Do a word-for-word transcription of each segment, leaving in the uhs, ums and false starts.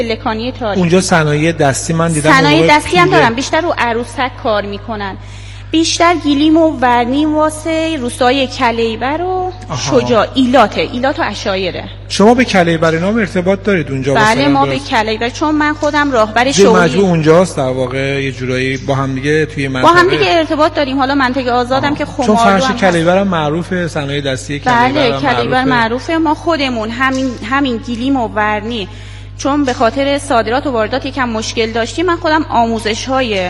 لکانی تاریخی. اونجا صنایع دستی من دیدم. صنایع دستی هم دارن، بیشتر رو عروسک کار میکنن، بیشتر گلیم و ورنی واسه روستای کلیبر و شجاع ایلات ایلات و عشایره. شما به کلیبر اینا ارتباط دارید اونجا؟ بله ما به کلیبر، چون من خودم راهبر شغلی مجموعه اونجاست در واقع، یه جورایی با هم دیگه توی منطقه با هم دیگه ارتباط داریم. حالا منطقه آزادم که خماردو، چون فرش کلیبر هم معروفه، صنایع دستی کلیبر بله هم کلیبر معروفه. ما خودمون همین همین گلیم و ورنی چون به خاطر صادرات و واردات یکم مشکل داشتیم، من خودم آموزش‌های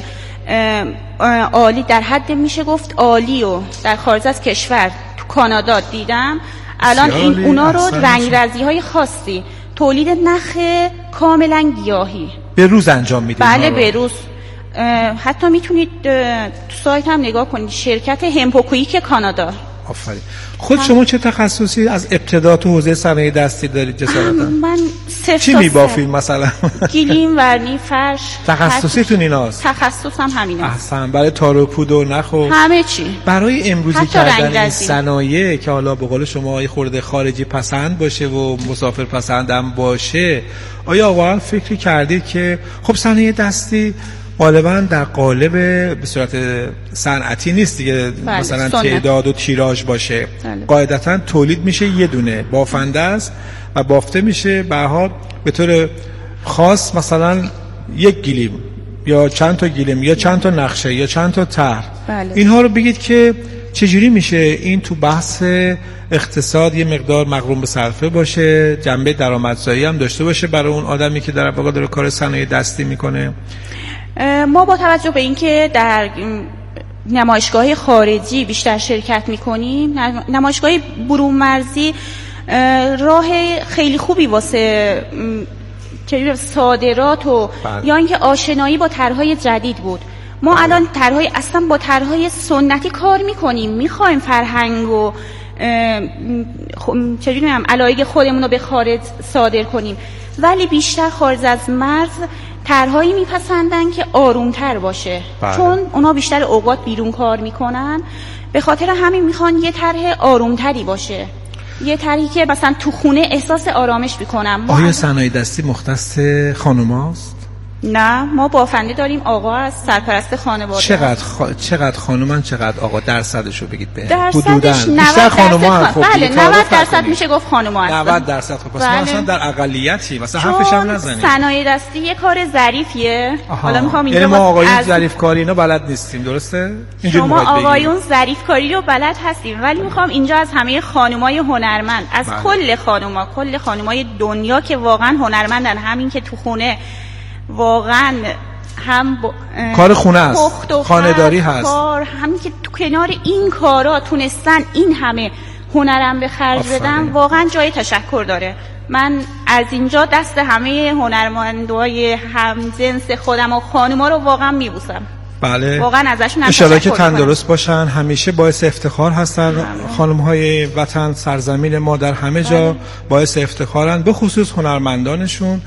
عالی در حد میشه گفت عالی و در خارج از کشور تو کانادا دیدم. الان این اونا رو رنگرزی‌های خاصی، تولید نخ کاملا گیاهی به روز انجام میدید؟ بله به روز. حتی میتونید تو سایت هم نگاه کنید، شرکت همپوکویک کانادا. آفرین. خود شما چه تخصصی از ابتدا تو حوزه صنایع دستی دارید جسارتا؟ من صفر چی میبافید مثلا؟ گلیم، ورنی، فرش. تخصصیتون ایناست؟ تخصصم همینه. احسن. برای تار و پود و نخ و همه چی. برای امروزی کردن این صنایع که حالا به قول شما یه خورده خارجی پسند باشه و مسافر پسند هم باشه، آیا واقعا فکری کردید که خب صنایع دستی غالبا در قالب به صورت صنعتی نیست دیگه، بله. مثلا سنت. تعداد و تیراژ باشه، بله. قاعدتا تولید میشه یه دونه بافنده است و بافته میشه به هر حال به طور خاص، مثلا یک گلیم یا چند تا گلیم یا چند تا نقشه یا چند تا طرح. بله. اینها رو بگید که چجوری میشه این تو بحث اقتصاد یه مقدار مقرون به صرفه باشه، جنبه درآمدزایی هم داشته باشه برای اون آدمی که در واقع داره کار صنایع دستی میکنه. ما با توجه به اینکه در نمایشگاه خارجی بیشتر شرکت میکنیم، نمایشگاه برون مرزی راه خیلی خوبی واسه چه صادرات و بله. یا اینکه آشنایی با طرحهای جدید بود. ما بله. الان طرحهای اصلا با طرحهای سنتی کار میکنیم، میخوایم فرهنگ و چجوری میگم علایق خودمون رو به خارج صادر کنیم، ولی بیشتر خارج از مرز طرحهایی میپسندن که آرومتر باشه. بله. چون اونا بیشتر اوقات بیرون کار میکنن، به خاطر همین میخوان یه طرح آرومتری باشه، یه طرحی که مثلا تو خونه احساس آرامش میکنم. آیا صنایع دستی مختص خانوماست؟ نه، ما بافنده داریم، آقا از سرپرست خانواده. چقدر خ... چقدر خانومن چقدر آقا؟ درصدشو بگید به درصدش بیشتر خانوما هم خب بله نود درصد میشه گفت خانوما هستن. نود درصد خب پس بله. مثلا در اقلیتی مثلا حرفش هم نزنید. صنایع دستی یه کار ظریفیه. حالا میخوام اینجا یعنی ما آقایون از... ظریف کاری اینا بلد نیستیم، درسته؟ شما آقایون ظریف کاری رو بلد هستیم، ولی میخوام اینجا از همه خانمای هنرمند، از بله. کل خانما، کل خانمای دنیا که واقعا هنرمندن، همین که تو خونه واقعا هم با کار خونه است، خانه‌داری هست، کار همین که تو کنار این کارا تونستن این همه هنرم به خرج بدن، واقعا جای تشکر داره. من از اینجا دست همه هنرمندای همجنس خودم و خانوما رو واقعا میبوسم. بله واقعا ازشون ان شاءالله که تندرست باشن، همیشه باعث افتخار هستن. خانم‌های وطن، سرزمین ما در همه جا بله. باعث افتخارن، به خصوص هنرمندانشون.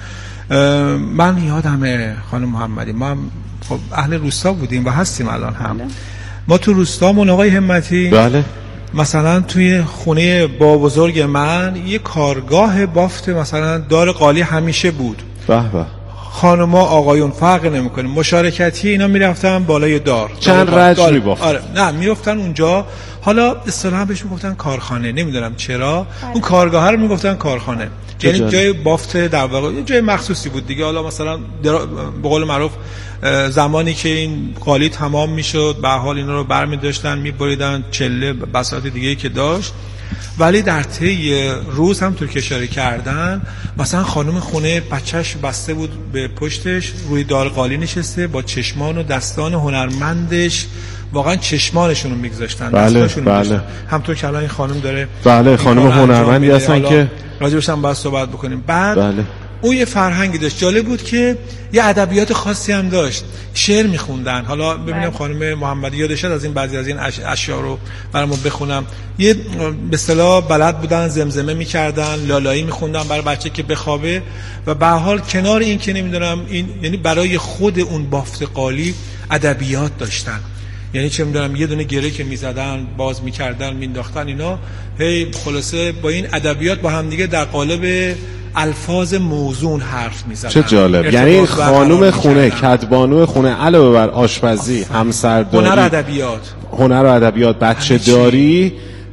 من یادمه خانم محمدی، ما هم خب اهل روستا بودیم و هستیم الان هم. بله. ما تو روستامون آقای همتی بله مثلا توی خونه با بزرگ من یه کارگاه بافت مثلا دار قالی همیشه بود. به به. خانم‌ها آقایون فرق نمی‌کنه، مشارکتی اینا میرفتن بالای دار، چند رج می‌بافتن. آره نه میرفتن اونجا، حالا اصطلاحاً بهش میگفتن کارخانه، نمیدونم چرا بله. اون کارگاه رو میگفتن کارخانه، یعنی جای بافت در واقع یه جای مخصوصی بود دیگه. حالا مثلا به قول معروف زمانی که این قالی تمام میشد به حال اینا رو برمی‌داشتن میبریدن چله بساط دیگه که داشت، ولی در طی روز هم تو کشاره کردن مثلا خانم خونه بچهش بسته بود به پشتش روی دار قالی نشسته با چشمان و دستان هنرمندش، واقعا چشمانشون رو میگذاشتن، بله بله. همطور که الان این خانم داره بله خانم هنرمندی هستن که راجبش هم باید صحبت بکنیم. بعد بله. اون یه فرهنگی داشت، جالب بود که یه ادبیات خاصی هم داشت، شعر میخوندن. حالا ببینم خانم محمدی یادش از این بعضی از این اشعار رو برامون بخونم. یه به اصطلاح بلد بودن، زمزمه میکردن، لالایی میخوندن برای بچه که بخوابه، و به هر حال کنار این که نمیدونم این یعنی برای خود اون بافت قالی ادبیات داشتن، یعنی چه میدونم یه دونه گره که میزدن باز میکردن مینداختن اینا، هی خلاصه با این ادبیات با هم دیگه در قالب الفاظ موزون حرف میزدن. چه جالب. یعنی خانم خونه، کدبانو خونه، علاوه بر آشپزی، همسرداری، هنر ادبیات، هنر و ادبیات، بچه داری،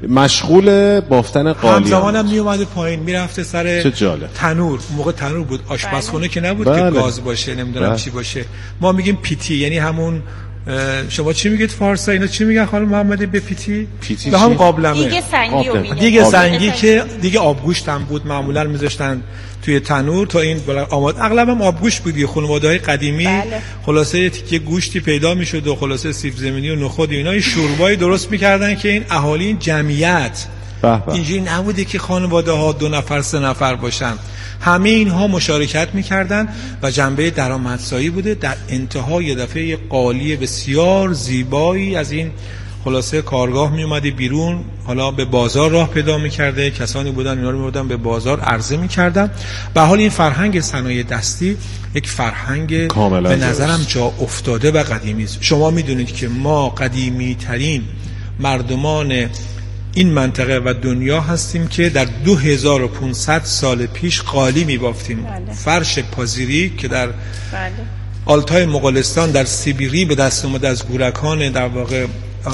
مشغول بافتن قالی. همزمان هم می اومده پایین میرفته سر چه جالب. تنور. موقع تنور بود، آشپزخونه که نبود بله. که گاز باشه نمیدونم بله. چی باشه. ما میگیم پیتی، یعنی همون شما چی میگید فارسا، اینا چی میگن خانم محمدی به پیتی؟ پیتی به هم قابلمه. دیگه سنگی رو میگن. دیگه سنگی که دیگه آبگوشت هم بود، معمولا میذاشتن توی تنور تا این آماد. اغلب هم آبگوشت بود. خانواده‌های قدیمی بله. خلاصه تیکه گوشتی پیدا میشد و خلاصه سیب زمینی و نخود و اینا شوربایی درست میکردن که این اهالی این جمعیت اینجوری نبوده که خانواده ها دو نفر سه نفر باشن، همه اینها مشارکت میکردن و جنبه درآمدزایی بوده. در انتهای یه دفعه یه قالی بسیار زیبایی از این خلاصه کارگاه می اومده بیرون، حالا به بازار راه پیدا میکرده، کسانی بودن اینا رو میبردن به بازار عرضه میکردن. به حال این فرهنگ صنایع دستی یک فرهنگ به نظرم جا افتاده و قدیمی است. شما میدونید که ما قدیمی ترین مردمان این منطقه و دنیا هستیم که در دو هزار و پانصد سال پیش قالی میبافتیم. بله. فرش پازیری که در بله. آلتای مغولستان در سیبیری به دست اومده از گورکان در واقع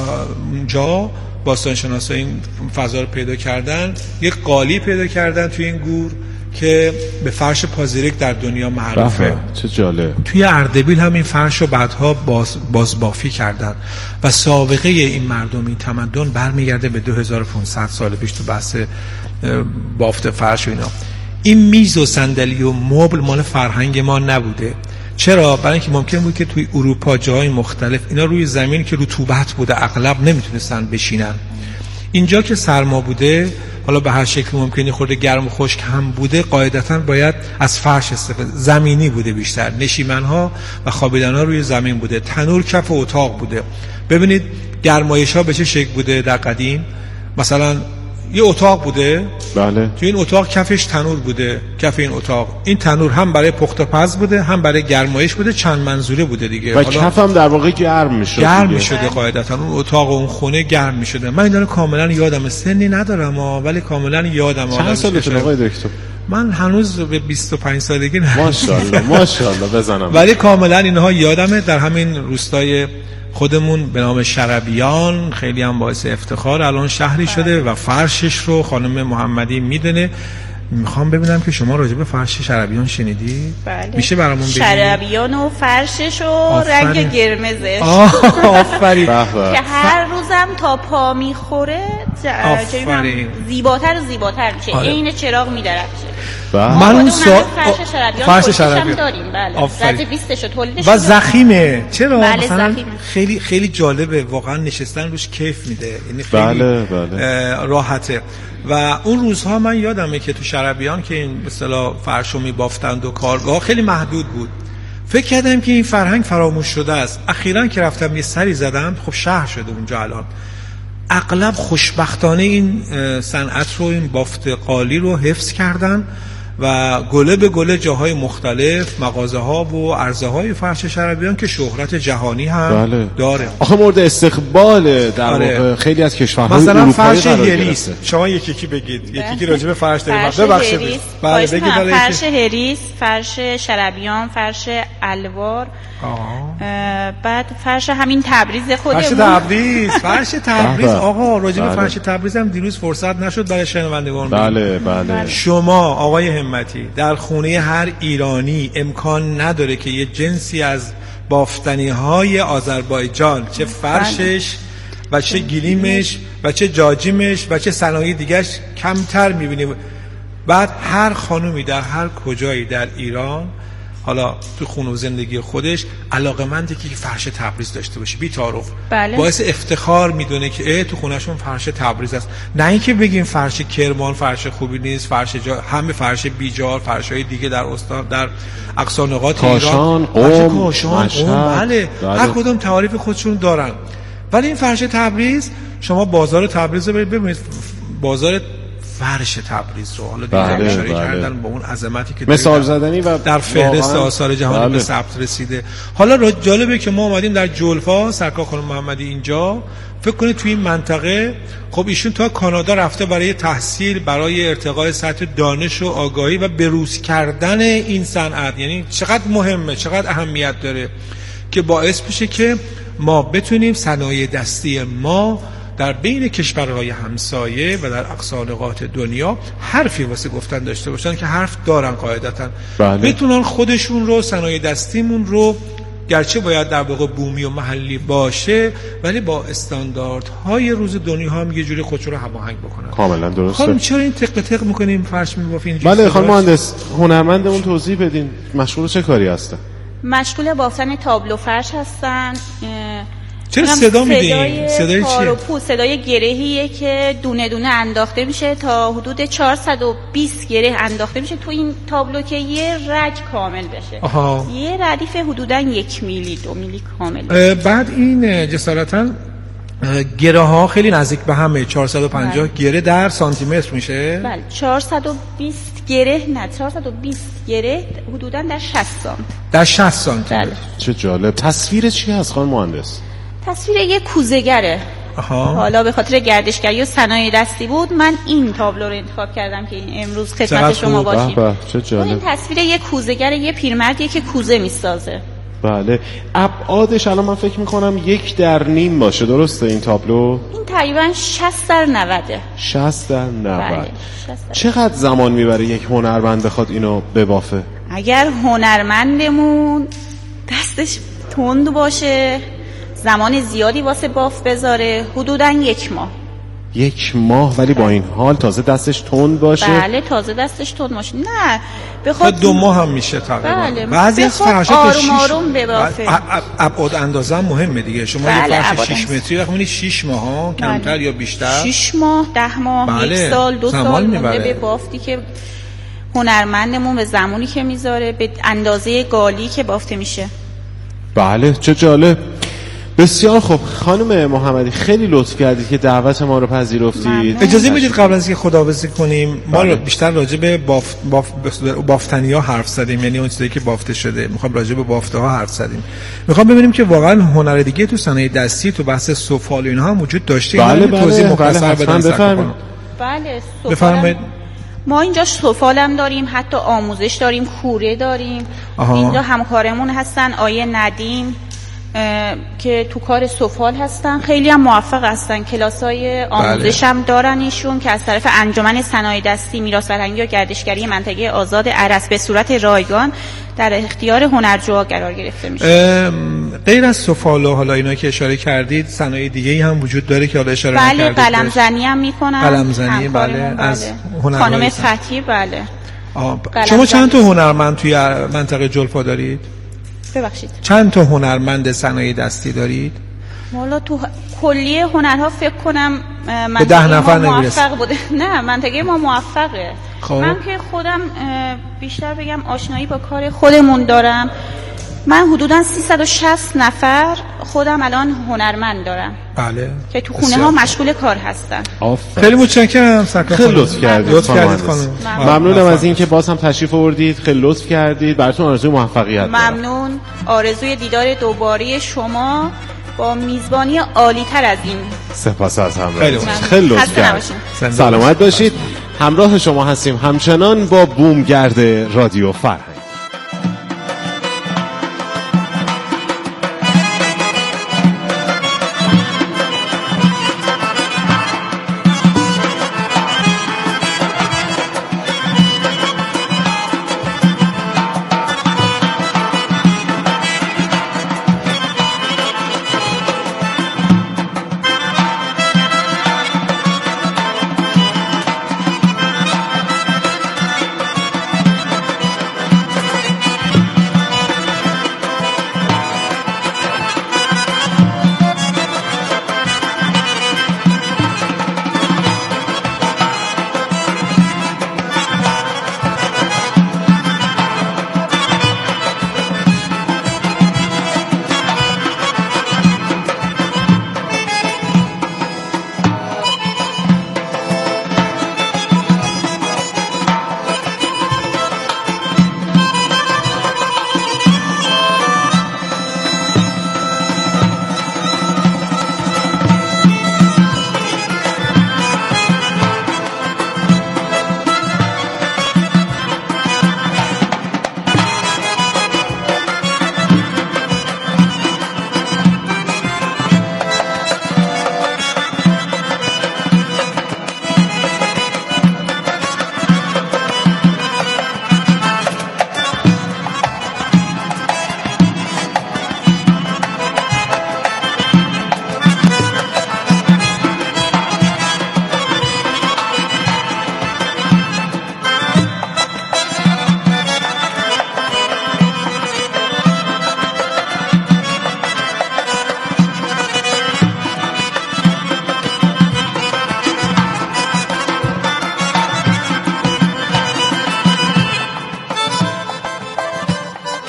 اونجا باستانشناسا این فضا رو پیدا کردن، یک قالی پیدا کردن توی این گور که به فرش پازیریک در دنیا معروفه. چه جالب. توی اردبیل هم این فرش رو بعدها باز بازبافی کردن و سابقه این مردم این تمدن برمیگرده به دو هزار و پانصد سال پیش تو بحث بافت فرش و اینا. این میز و صندلی و مبل مال فرهنگ ما نبوده. چرا؟ برای اینکه ممکن بود که توی اروپا جاهای مختلف اینا روی زمین که رطوبت بوده اغلب نمیتونستن بشینن. اینجا که سرما بوده، حالا به هر شکل ممکنه خورده گرم و خشک هم بوده، قاعدتاً باید از فرش استفاده، زمینی بوده بیشتر، نشیمن‌ها و خوابیدن‌ها روی زمین بوده، تنور کف اتاق بوده. ببینید گرمایش‌ها به چه شکل بوده در قدیم. مثلا یه اتاق بوده، بله. تو این اتاق کفش تنور بوده، کف این اتاق این تنور هم برای پخت و پز بوده هم برای گرمایش بوده، چند منظوره بوده دیگه. و کف هم در واقع گرم میشد، گرم میشده قاعدتا اون اتاق و اون خونه گرم میشده. من اینا رو کاملا یادم، سنی ندارم ولی کاملا یادم. چند سالتون آقای دکتر؟ من هنوز به بیست و پنج سالگی نه. ماشاءالله ماشاءالله بزنم. ولی کاملا اینها یادمه. در همین روستای خودمون به نام شربیان، خیلی هم باعث افتخار الان شهری شده و فرشش رو خانم محمدی میدونه. میخوام ببینم که شما راجع به فرش شربیان شنیدی؟ بله. میشه برامون بگید؟ شربیان و فرشش و رنگ قرمزش آفرین که هر روزم تا پا میخوره زیباتر و زیباتر میشه. عین چراغ میدرخشه. من اون سا... فرش شربیان فرش شربیان داریم. بله. رد بیستش و تولیدش و زخیمه. چرا؟ بله مثلا زخیمه. خیلی خیلی جالبه واقعا، نشستن روش کیف میده، یعنی خیلی بله بله. راحته. و اون روزها من یادمه که تو شربیان که این به اصطلاح فرشو میبافتند و کارگاه خیلی محدود بود. فکر کردم که این فرهنگ فراموش شده است. اخیراً که رفتم یه سری زدم، خب شهر شده اونجا الان، اغلب خوشبختانه این صنعت رو، این بافت قالی رو حفظ کردن و گله به گله جاهای مختلف مغازه ها و عرضه های فرش شربیان که شهرت جهانی هم بله. داره. آخه مورد استقبال در آره. واقع خیلی از کشورهای مثلا اروپایی فرش قرار هریس گرفته. شما یکی یکی بگید، یکی یکی راجع به فرش داریم. فرش ببخشید هریس. بله بگید. فرش هریس، فرش شربیان، فرش الوار، بعد فرش همین تبریز خودمون. فرش تبریز فرش تبریز آقا راجع به فرش تبریز هم دیروز فرصت نشد برای شنوندگان. بله بله. شما آقای همتی در خونه هر ایرانی امکان نداره که یه جنسی از بافتنی های آذربایجان، چه فرشش و چه گلیمش و چه جاجیمش و چه صنایع دیگرش کمتر میبینیم. بعد هر خانومی در هر کجایی در ایران، حالا تو خونه و زندگی خودش، علاقه‌مندی که فرش تبریز داشته باشه بی تعارف. بله. باعث افتخار میدونه که اه تو خونهشون فرش تبریز است. نه اینکه بگیم فرش کرمان فرش خوبی نیست، فرش جا... همه فرش بیجار، فرش‌های دیگه در استان در اقصا نقاط ایران، قم، کاشان، قم، بله هر کدوم تعاریف خودشون دارن. ولی این فرش تبریز، شما بازار تبریز رو برید ببینید، بازار فرش تبریز رو حالا بله، دیگه اشاره بله. کردن با اون عظمتی که مثال زدنی و در فهرست آثار جهانی بله. به ثبت رسیده. حالا جالبه که ما اومدیم در جلفا، سرکار خانم محمدی اینجا، فکر کنید توی این منطقه، خب ایشون تا کانادا رفته برای تحصیل، برای ارتقای سطح دانش و آگاهی و بروز کردن این صنعت. یعنی چقدر مهمه، چقدر اهمیت داره که باعث بشه که ما بتونیم صنایع دستی ما در بین کشورهای همسایه و در اقصا نقاط دنیا حرفی واسه گفتن داشته باشن که حرف دارن قاعدتاً. بله. بتونن خودشون رو، صنایع دستیمون رو، گرچه باید در واقع بومی و محلی باشه ولی با استانداردهای روز دنیا هم یه جوری خودشون رو هماهنگ بکنن. کاملا درسته. خانم چرا این تق تق میکنیم، فرش میبافیم؟ بله خانم مهندس، هنرمندمون توضیح بدین مشغول چه کاری هستن؟ مشغول بافتن تابلو فرش هستن. چرا صدا میدین؟ صدای چیه؟ صدای گرهیه که دونه دونه انداخته میشه تا حدود چهارصد و بیست گره انداخته میشه تو این تابلو که یه رگ کامل بشه. آها. یه ردیف حدوداً یک میلی دو میلی کامل. بعد این جسارتاً گره ها خیلی نزدیک به همه، چهارصد و پنجاه گره در سانتی متر میشه. بله چهارصد و بیست گره، نه چهارصد و بیست گره حدوداً در شصت سانتی. در شصت سانتی. بله. چه جالب. تصویر چی هست خانم مهندس؟ تصویر یک کوزه‌گره. آها. حالا به خاطر گردشگری و صنایع دستی بود من این تابلو رو انتخاب کردم که امروز خدمت شما باشیم. به به چه جالب. این تصویر یک کوزه‌گر، یه پیرمردیه که کوزه میسازه. بله. ابعادش الان من فکر میکنم یک در نیم باشه، درسته این تابلو؟ این تقریبا شصت در نود. شصت در نود. بله. چقدر زمان میبره یک هنرمند بخواد اینو ببافه؟ اگر هنرمندمون دستش تند باشه، زمان زیادی واسه باف بذاره، حدوداً یک ماه. یک ماه؟ ولی با این حال تازه دستش تند باشه؟ بله تازه دستش تند باشه. نه بخواد دو ماه هم میشه تقریبا. بله. بعضی از فرشا آروم آروم ببافه. ابعاد اندازه مهمه دیگه. شما بله. یه فرش شش متری رقم شش ماه ها، کمتر بله. یا بیشتر، شش ماه، ده ماه، بله. یک سال، دو سال مونده به بافتی که هنرمندمون به زمانی که میذاره، به اندازه گالی که بافته میشه. بله چه جالب. بسیار خوب خانم محمدی، خیلی لطف کردید که دعوت ما رو پذیرفتید. اجازه میدید قبل از اینکه خداحافظی کنیم ما بله. بیشتر راجع به باف باف بافتنی‌ها حرف زدیم، یعنی اون چیزایی که بافته شده. میخوام راجع به بافته ها حرف زدیم. میخوام ببینیم که واقعا هنر دیگه تو صنایع دستی، تو بحث سفال و اینها هم وجود داشته. بله بله توضیح مختصر بله بدن. بفرمایید. بله بفرمایید. ما اینجا سفالم داریم، حتی آموزش داریم، کوره داریم. آها. اینجا همکارمون هستن آیه ندیم که تو کار سفال هستن، خیلی هم موفق هستن. کلاسای آموزش هم دارن ایشون که از طرف انجمن صنایع دستی میراث فرهنگی و گردشگری منطقه آزاد ارس به صورت رایگان در اختیار هنرجوها قرار گرفته میشه. غیر از سفال و حالا اینا که اشاره کردید، صنایع دیگه‌ای هم وجود داره که حالا اشاره بله نکردید. بله قلمزنی هم میکنن. قلمزنی بله. بله. از خانم فتحی بله. شما چند تا هنرمند توی منطقه جلفا دارید؟ ببخشید چند تا هنرمند صنایع دستی دارید؟ والا تو کلیه هنرها فکر کنم منطقه ما موفق بوده. نه منطقه ما موفقه. خب. من که خودم بیشتر بگم آشنایی با کار خودمون دارم. من حدوداً سیصد و شصت نفر خودم الان هنرمند دارم. بله. که تو خونه ها مشغول کار هستن. خیلی متشکرم سرکار خانم. خیلی لطف کردید. لطف کردید خانم. ممنونم از اینکه باز هم تشریف آوردید. خیلی لطف کردید. براتون آرزوی موفقیت دارم. ممنون. آرزوی دیدار دوباره شما با میزبانی عالی تر از این. سپاس از همراهی. خیلی خیلی لطف کردید. سلامت باشید. همراه شما هستیم همچنان با بومگرد رادیو فرهنگ.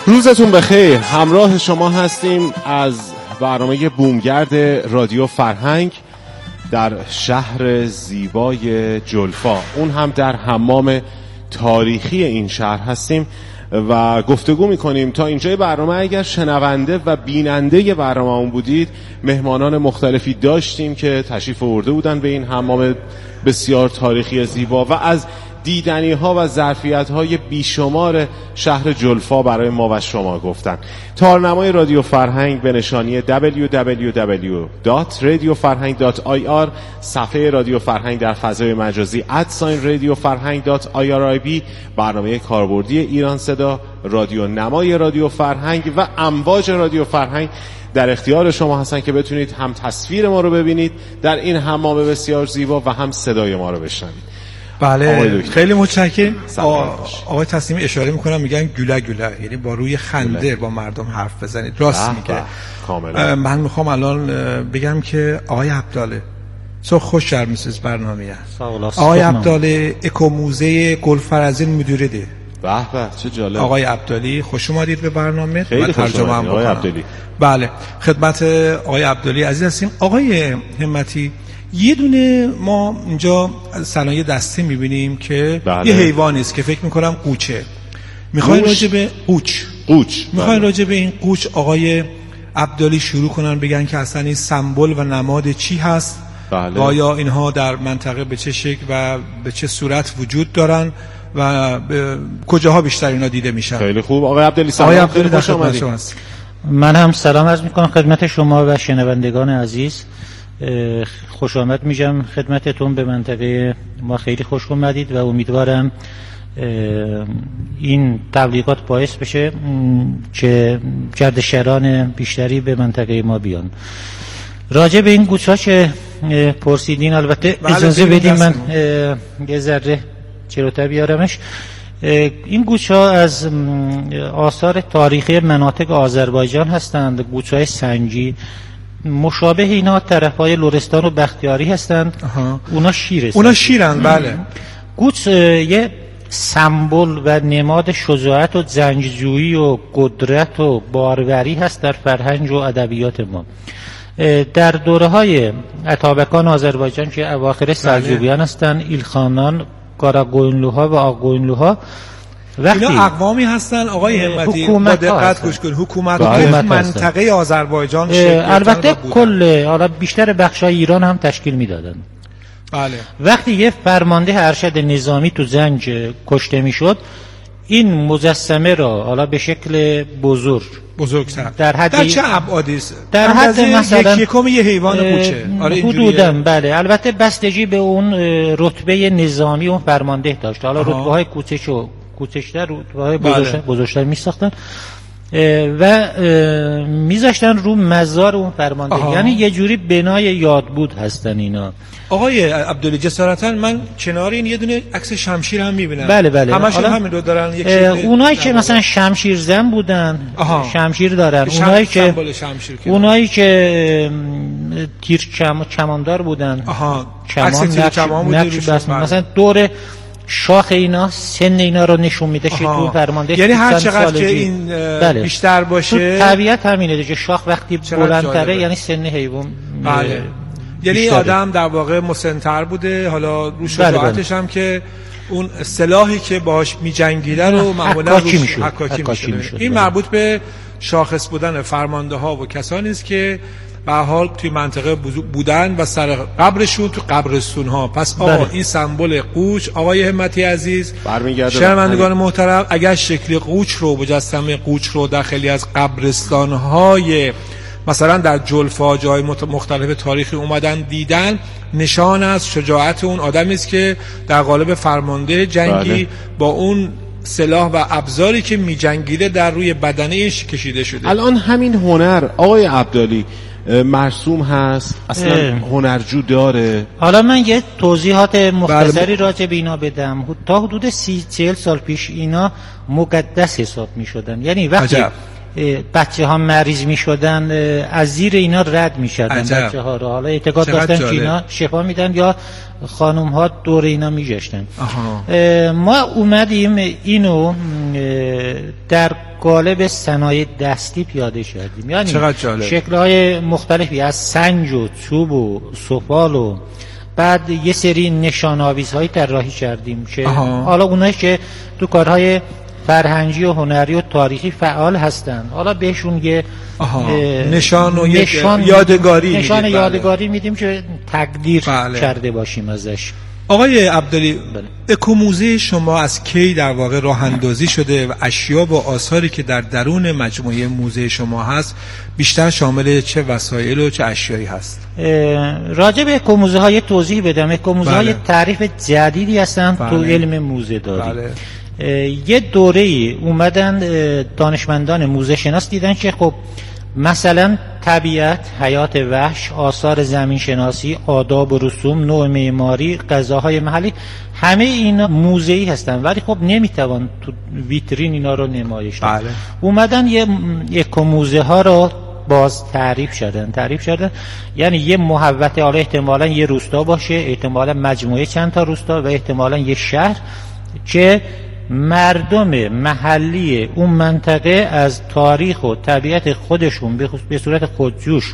روزتون بخیر. همراه شما هستیم از برنامه بومگرد رادیو فرهنگ در شهر زیبای جلفا، اون هم در حمام تاریخی این شهر هستیم و گفتگو میکنیم. تا اینجای برنامه اگر شنونده و بیننده برنامه اون بودید، مهمانان مختلفی داشتیم که تشریف آورده بودن به این حمام بسیار تاریخی زیبا و از دیدنی ها و ظرفیت های بیشمار شهر جلفا برای ما و شما گفتن. تارنمای رادیو فرهنگ به نشانی دبلیو دبلیو دبلیو دات رادیو فرهنگ دات آی آر، صفحه رادیو فرهنگ در فضای مجازی ادساین رادیو فرهنگ دات آی آر آی بی، برنامه کاربردی ایران صدا، رادیو نمای رادیو فرهنگ و امواج رادیو فرهنگ در اختیار شما هستن که بتونید هم تصویر ما رو ببینید در این حمام بسیار زیبا و هم صدای ما رو بشنوید. بله، خیلی متشکرم. آقای تصمیم اشاره میکنم، میگن گوله گوله، یعنی با روی خنده گوله. با مردم حرف بزنید. راست میگه کاملا. من میخوام الان بگم که آقای عبداله سو خوش شرم میسیز برنامه هست. آقای عبداله اکوموزه گلفرزین مدیره ده. به به، چه جالب. آقای عبدالی خوش اومدید به برنامه. خیلی خوش اومدید آقای عبدالی. بله، خدمت آقای عبدالی عزیز هستیم. آقای همتی، یه دونه ما اینجا صنایع دستی میبینیم که بله. یه حیوانی است که فکر میکنم قوچه. میخواین راجع به قوچ قوچ میخواین راجع به این قوچ آقای عبدالی شروع کنن، بگن که اصلا این سمبل و نماد چی هست؟ بله. و آیا اینها در منطقه به چه شکل و به چه صورت وجود دارن و کجاها بیشتر اینا دیده میشن؟ خیلی خوب آقای عبدالی، سلام. آقای عبدالی در خدمت شما هست. من هم سلام عرض میکنم خدمت شما و شنوندگان عزیز. خوش آمد میگم خدمتتون به منطقه ما. خیلی خوش اومدید و امیدوارم این تبلیغات باعث بشه که گردشگران بیشتری به منطقه ما بیان. راجع به این گوچه‌ها که پرسیدین، البته اجازه بدین من یه ذره جلوتر بیارمش. این گوچه‌ها از آثار تاریخی مناطق آذربایجان هستند. گوچه‌های سنگی مشابه اینا طرفای لرستان و بختیاری هستند. آها. اونا شیر هستند. اونا شیرن. بله. گوچ یه سمبل و نماد شجاعت و جنگجویی و قدرت و باروری هست در فرهنگ و ادبیات ما. در دوره‌های اتابکان آذربایجان که اواخر سلجوقیان هستند، ایلخانان، قاراقوینلوها و آقوینلوها، وقتی اینا اقوامی هستن آقای همتی، با دقت گوش کن، حکومت منطقه آذربایجان البته کل حالا بیشتر بخشای ایران هم تشکیل میدادن. بله. وقتی یه فرمانده ارشد نظامی تو زنج کشته میشد، این مجسمه را حالا به شکل بزرگ بزرگتر در حد در چه ابعادی است؟ در حد مثلا یک یکم یه حیوان کوچه. آره حدوداً. بله، البته بستگی به اون رتبه نظامی اون فرمانده داشت. حالا رتبه‌های کوچکو کوچکتر رتبه‌های بزرگتر بزرگتر می‌ساختن و میذاشتن رو مزار اون فرمانده. آها. یعنی یه جوری بنای یادبود هستن اینا. آقای عبدالی جسارتاً من کنار این یه دونه عکس شمشیر هم میبینم. بله بله. همشون همین رو دارن. یک اونایی که مثلا شمشیر زن بودن، آها. شمشیر دارن. شم... اونایی که اونایی که تیر کم... کماندار بودن. آها. کمان نقش, نقش بس مثلا دور شاخ اینا سن اینا رو نشون میده که تو فرمانده. یعنی هر چقدر که این بله. بیشتر باشه، طبیعت همینه دیگه. شاخ وقتی بلندتره یعنی سن حیوان. بله. یعنی آدم در واقع مسن‌تر بوده، حالا رو شجاعتش هم که اون سلاحی که باهاش می‌جنگیده رو معمولا حکاکی میشه. حکاکی میشه. این مربوط به شاخص بودن فرمانده ها و کسانی است که به حال توی منطقه بودن و سر قبرشون تو قبرستون ها. پس آقا این سمبل قوچ آقای همتی عزیز، شنوندگان محترم، اگر شکل قوچ رو مجسمه قوچ رو در خیلی از قبرستان های مثلا در جلفا جای مختلف تاریخی اومدن دیدن، نشان از شجاعت اون آدمی است که در قالب فرمانده جنگی بله. با اون سلاح و ابزاری که می‌جنگیده در روی بدنش کشیده شده. الان همین هنر آقای عبدالی مرسوم هست، اصلا اه. هنرجو داره. حالا من یه توضیحات مختصری راجع به اینا بدم. تا حدود سی چهل سال پیش اینا مقدس حساب می شدن. یعنی وقتی عجب. بچه ها مریض می شدن از زیر اینا رد می شدن بچه ها رو، حالا اعتقاد داشتن که اینا شفا میدن یا خانم ها دور اینا می جشتن. ما اومدیم اینو در قالب صنایع دستی پیاده کردیم، یعنی شکل‌های مختلفی از سنج و چوب و سفال و بعد یه سری نشان‌آویزهای طراحی کردیم که حالا اونایی که تو کارهای فرهنگی و هنری و تاریخی فعال هستن حالا بهشون یه نشان و نشان یادگاری نشان میدیم. یادگاری بله. میدیم که تقدیر بله. کرده باشیم ازش. آقای عبدالی بله. اکوموزه شما از کی در واقع راه اندازی شده و اشیا و آثاری که در درون مجموعه موزه شما هست بیشتر شامل چه وسایل و چه اشیایی هست؟ راجع به اکوموزه های توضیح بدم. اکوموزه های بله. تعریف جدیدی هستن بله. تو علم موزه داری بله. یه دوره‌ای اومدن دانشمندان موزه شناس دیدن که خب مثلا طبیعت، حیات وحش، آثار زمین شناسی، آداب و رسوم، نوع معماری، غذاهای محلی، همه اینا موزه‌ای هستن ولی خب نمیتوان تو ویترین اینا رو نمایش داد. بله. اومدن یه اکوموزه ها رو باز تعریف شدن تعریف شدن یعنی یه محوطه، حالا احتمالاً یه روستا باشه، احتمالاً مجموعه چند تا روستا و احتمالاً یه شهر که مردم محلی اون منطقه از تاریخ و طبیعت خودشون به صورت خودجوش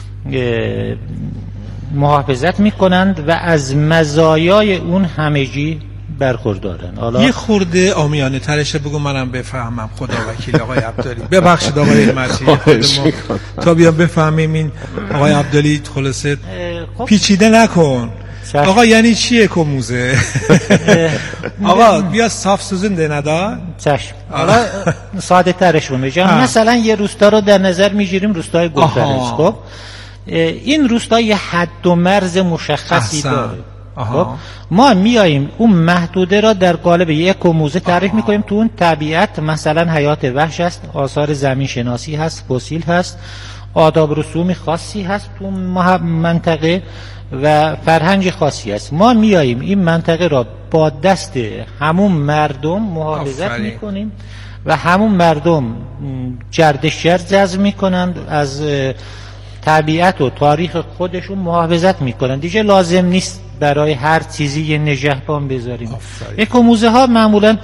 محافظت میکنند و از مزایای اون همگی برخوردارن. حالا یه خورده عامیانه ترش بگو منم بفهمم. خدا وکیل آقای عبدالی ببخشید آقای همتی تا بیام بفهمیم این آقای عبدالی خلاصه پیچیده نکن. آقا یعنی چیه اکوموزه؟ آقا بیا صاف سوزنده ندار. چشم. حالا ساده ترشون میگم. مثلا یه روستا رو در نظر میگیریم، روستای گلفرز. خب این روستا یه حد و مرز مشخصی داره. خب ما میاییم اون محدوده را در قالب یک اکوموزه تعریف میکنیم. تو اون طبیعت مثلا حیات وحش است، آثار زمین شناسی هست، فسیل هست، آداب رسوم خاصی هست تو منطقه و فرهنگ خاصی است. ما میاییم این منطقه را با دست همون مردم محافظت میکنیم و همون مردم گردشگر جذب میکنند، از طبیعت و تاریخ خودشون محافظت میکنند. دیگه لازم نیست برای هر چیزی یه نگهبان بذاریم. اکوموزه ها معمولا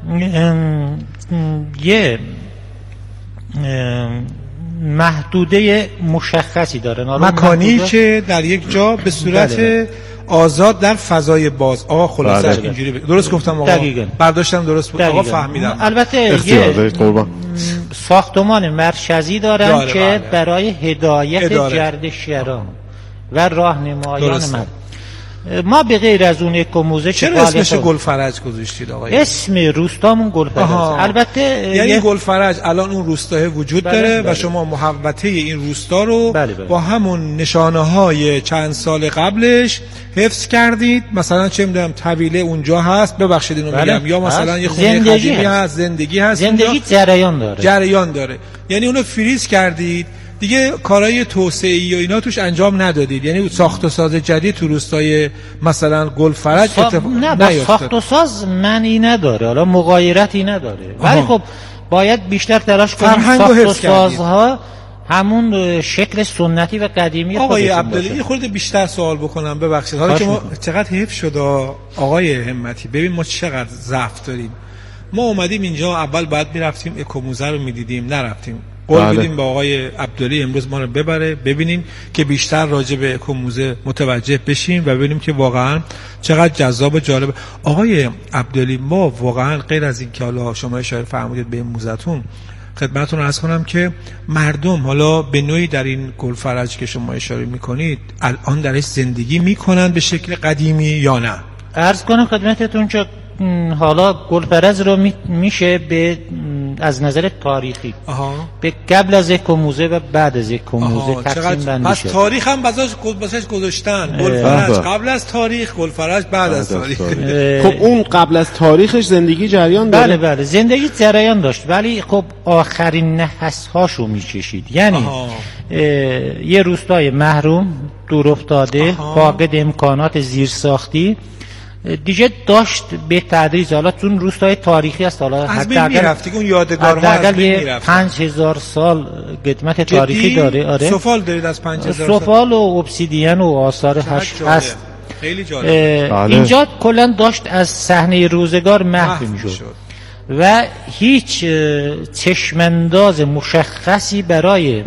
یه محدوده مشخصی دارن، مکانی که در یک جا به صورت بله. آزاد در فضای باز. آقا خلاصه بله. اینجوری ب... درست گفتم آقا؟ دقیقاً. برداشتم درست بود. آقا فهمیدم. البته یه ساختمان مرکزی دارن داره که بله. برای هدایت گردشگران و راهنمایان من. ما به غیر از اون اکوموزه چرا اسمش گلفرج گذاشتید آقای؟ اسم روستامون گلفرج. البته یعنی یه... گلفرج الان اون روستا وجود بله داره بله. و شما محوطه این روستا رو بله بله. با همون نشانه‌های چند سال قبلش حفظ کردید. مثلا چه می‌دونم طویله اونجا هست، ببخشید اینو بله. میگم، یا مثلا یه خونه قدیمی هست، زندگی هست، زندگی جریان داره جریان داره یعنی اونو فریز کردید دیگه، کارهای توسعه‌ای و اینا توش انجام ندادید. یعنی ساخت و ساز جدید تو روستای مثلا گلفرج سا... اتف... نه با ساخت و ساز معنی نداره، حالا مغایرتی نداره، ولی خب باید بیشتر تلاش کنیم ساخت و سازها همون شکل سنتی و قدیمی خودشون باشه. آقای عبدالی یه خورده بیشتر سوال بکنم ببخشید. حالا که ما چقدر حیف شد آقای همتی، ببین ما چقدر ضعف داریم. ما اومدیم اینجا اول باید میرفتیم اکوموزه رو میدیدیم، نرفتیم. قول بله. بدیم با آقای عبدالی امروز ما رو ببره ببینیم که بیشتر راجع به اکوموزه متوجه بشیم و ببینیم که واقعا چقدر جذاب و جالب. آقای عبدالی ما واقعا غیر از این که حالا شما اشاره فرمودید به این موزتون، خدمتتون عرض کنم که مردم حالا به نوعی در این گلفرج که شما اشاره میکنید الان درش زندگی میکنن به شکل قدیمی یا نه؟ عرض کنم خدمتتون که حالا گلفرج رو می میشه به از نظر تاریخی آها. به قبل از اکوموزه و بعد از اکوموزه تقسیم بندی پس تاریخ هم بازش گذاشتن. گلفرج قبل از تاریخ، گلفرج بعد از تاریخ. خب اون قبل از تاریخش زندگی جریان داره؟ بله بله زندگی جریان داشت ولی خب آخرین نفس هاشو میچشید. یعنی یه روستای محروم، دور افتاده، فاقد امکانات زیرساختی دیگه داشت به تدریج، حالا چون روستای تاریخی است، حالا از بین میرفت اون یادگارها از بین میرفت. پنج هزار سال قدمت تاریخی داره. آره سفال دارید از پنج هزار سال سفال و obsidian و آثار هشت هست. خیلی جالب. اینجا کلا داشت از صحنه روزگار محو میشد و هیچ چشمانداز مشخصی برای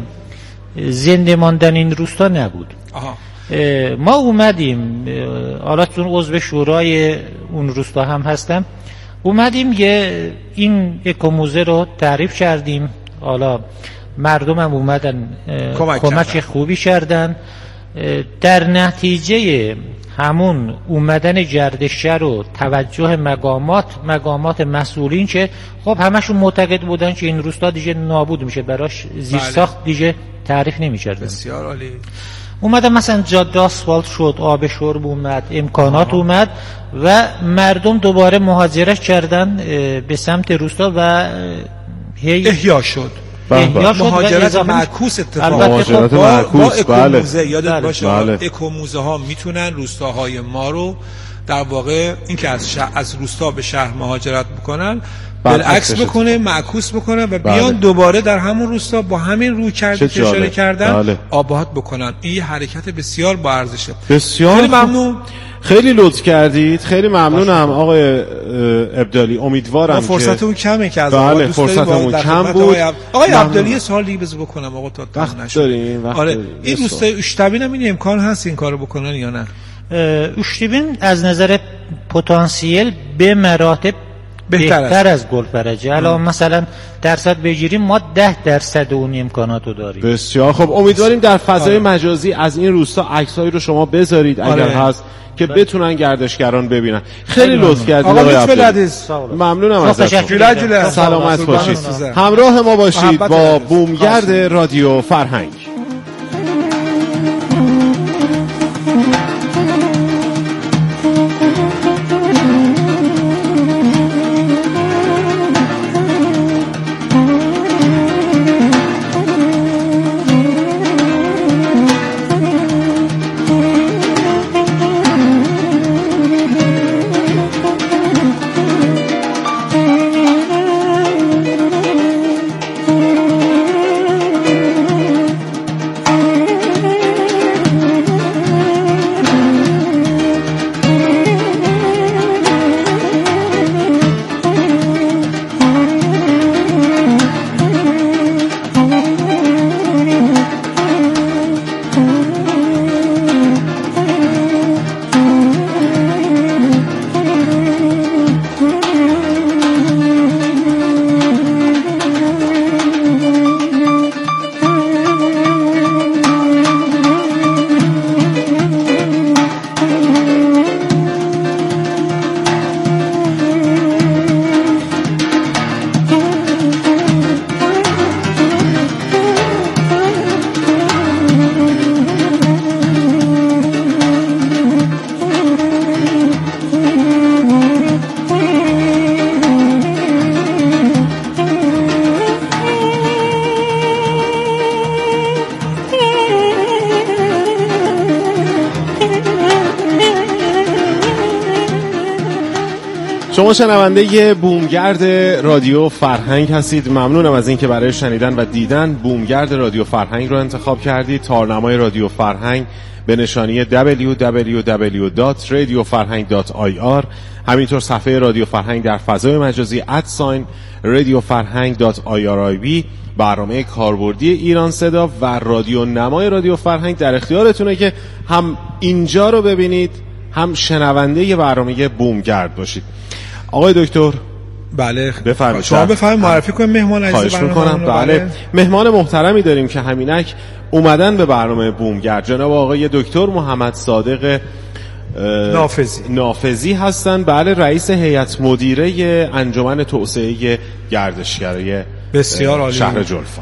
زنده ماندن این روستا نبود. آها. ما اومدیم، حالا چون عضو شورای اون روستا هم هستم، اومدیم یه این اکوموزه رو تعریف کردیم. حالا مردم هم اومدن کمک, کمک خوبی کردن. در نتیجه همون اومدن گردشگر و توجه مقامات مقامات مسئولین که خب همشون معتقد بودن که این روستا دیگه نابود میشه، براش زیرساخت دیگه تعریف نمی‌کردن. بسیار عالی. اومدن مثلا جاده آسفالت شد، آب شرب اومد، امکانات آه. اومد و مردم دوباره مهاجرت کردن به سمت روستا و هی احیا شد. احیا شد مهاجرت معکوس اتفاق مهاجرت با, معکوس. با اکوموزه یادت بله. باشه بله. اکوموزه ها میتونن روستاهای ما رو در واقع اینکه از شهر، از روستا به شهر مهاجرت بکنن بالعکس بکنه، معکوس بکنه و بیان بله. دوباره در همون روستا با همین روی کرده که اشاره کردن بله. آباد بکنن. این یه حرکت بسیار با ارزشه. بسیار خیلی ممنون. خیلی لطف کردید. خیلی ممنونم آقای ابدالی. امیدوارم که فرصتمون کمه که از بله فرصتمون کم بود. آقای ابدالی یه سوال دیگه بذار بکنم آقا تا وقت نشه. داریم وقت آره این روستای اشتبین هم این امکان هست این کارو بکنن یا نه؟ اشتبین از نظر پتانسیل به مراتب بهتر, بهتر از گلفرجه. الان مثلا درصد بگیریم ما ده درصد اون امکاناتو داریم. بسیار خب. امیدواریم در فضای آره. مجازی از این روستا عکسایی رو شما بذارید اگر آره. هست که بله. بتونن گردشگران ببینن. خیلی لطف کردید آقای عبدالعزیز. ممنونم ازتون. سلامت باشید. همراه ما باشید با بومگرد رادیو فرهنگ. شما شنونده بومگرد رادیو فرهنگ هستید. ممنونم از اینکه برای شنیدن و دیدن بومگرد رادیو فرهنگ رو انتخاب کردید. تارنمای رادیو فرهنگ به نشانی دبلیو دبلیو دبلیو دات رادیو فرهنگ دات آی آر، همینطور صفحه رادیو فرهنگ در فضای مجازی ادساین رادیو فرهنگ دات آی آر آی بی، برنامه کاربردی ایران صدا و رادیو نمای رادیو فرهنگ در اختیارتونه که هم اینجا رو ببینید هم شنونده ی برنامه بومگرد باشید. آقای دکتر بله بفرمایید. شما بفرمایید معرفی کنید مهمان عزیز برنامه. بله مهمان محترمی داریم که همینک اومدن به برنامه بومگرد. جناب آقای دکتر محمد صادق نافذی نافذی هستن. بله رئیس هیئت مدیره انجمن توسعه گردشگری بسیار عالی شهر جلفا.